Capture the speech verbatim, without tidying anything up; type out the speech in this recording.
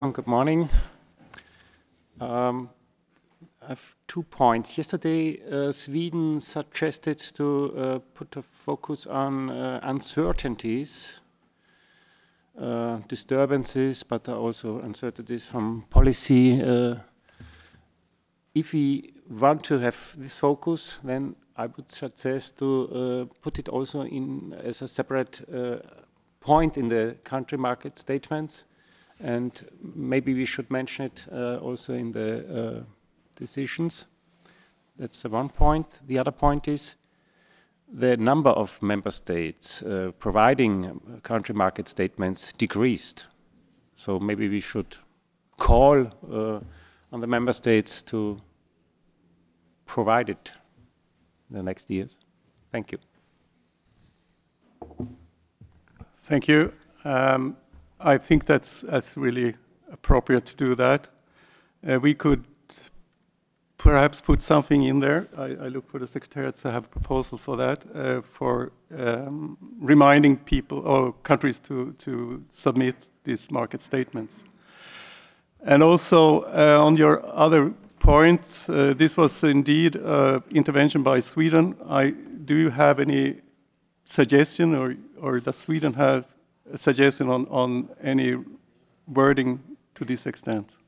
Good morning. Um, I have two points. Yesterday, uh, Sweden suggested to uh, put a focus on uh, uncertainties, uh, disturbances, but also uncertainties from policy. Uh, if we want to have this focus, then I would suggest to uh, put it also in as a separate uh, point in the country market statements. And maybe we should mention it uh, also in the uh, decisions. That's the one point. The other point is the number of member states uh, providing country market statements decreased. So maybe we should call uh, on the member states to provide it in the next years. Thank you. Thank you. Um, I think that's, that's really appropriate to do that. Uh, we could perhaps put something in there. I, I look for the Secretariat to have a proposal for that, uh, for um, reminding people or countries to, to submit these market statements. And also uh, on your other point, uh, this was indeed uh, intervention by Sweden. I, do you have any suggestion, or, or does Sweden have a suggestion on, on any wording to this extent?